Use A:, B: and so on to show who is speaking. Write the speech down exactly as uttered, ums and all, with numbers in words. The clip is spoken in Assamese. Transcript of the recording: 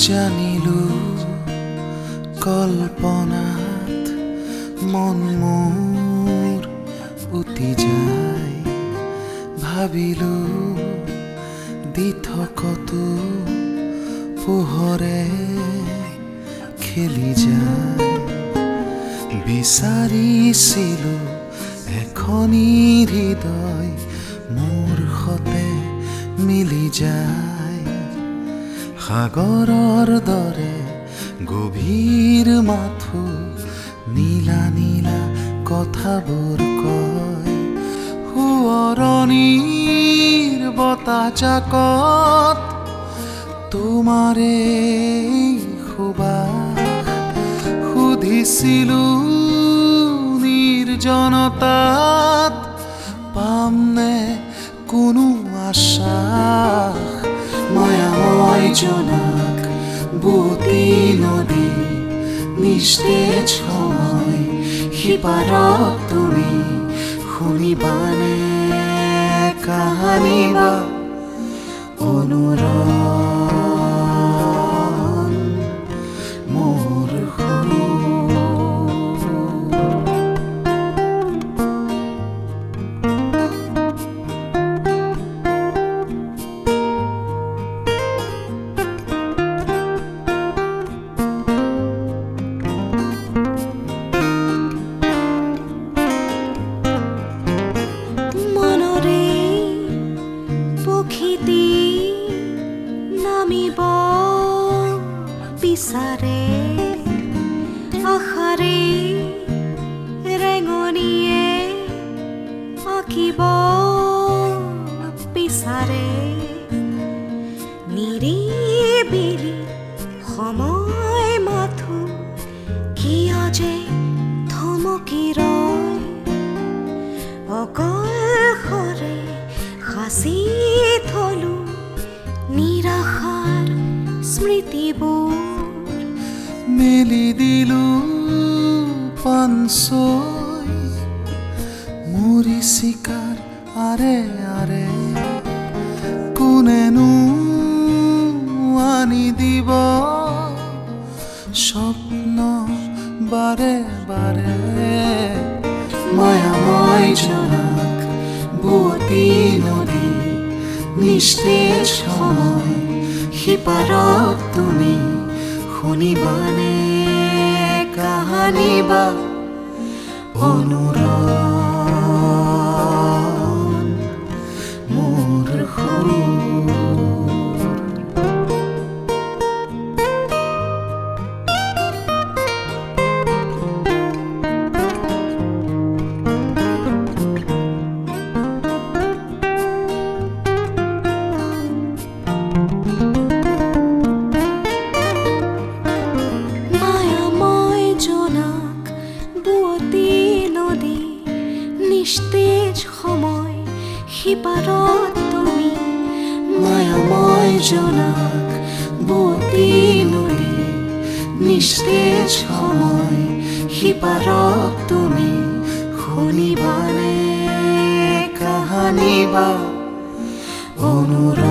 A: জানিলো কল্পনাত মন মোৰ উটি যায় ভাবিলো দি থকতো পোহৰে খেলি যায় বিচাৰিছিলো এখনি হৃদয় মোৰ সতে মিলি যায় সাগৰৰ দৰে গভীৰ মাথো নীলা নীলা কথাবোৰ কয় সোঁৱৰণিৰ বতাহজাকত তোমাৰে সুবাস সুধিছিলো নিৰ্জনতাত পামনে কোনো আশ্বাস মায়াময় জোনাক বুতি নদী নিস্তেজ সময় সিপাৰত তুমি শুনিবানে কাহানী বা অনুৰণ মোৰ নামিব বিচাৰে আশাৰে ৰেঙনিয়ে আঁকিব বিচাৰে নিৰিবিলি সময় মাথো কিয় যে থমকি ৰয় অকলশৰে সাঁচি থলো নিৰাশাৰ স্মৃতিবোৰ মেলি দিলো পানচৈ মৰিচিকাৰ আৰে আৰে কোনেনো আনি দিব স্বপ্ন বাৰে বাৰে মায়াময় জোনাক বুৱতী নদী নিস্তেজ সময় সিপাৰত তুমি শুনিবানে কাহানী বা অনুৰণ মোৰ সুৰ নিস্তেজ সময় সিপাৰত তুমি মায়াময় জোনাক বুৱতী নদী নিস্তেজ সময় সিপাৰত তুমি শুনিবানে কাহানী বা অনুৰণ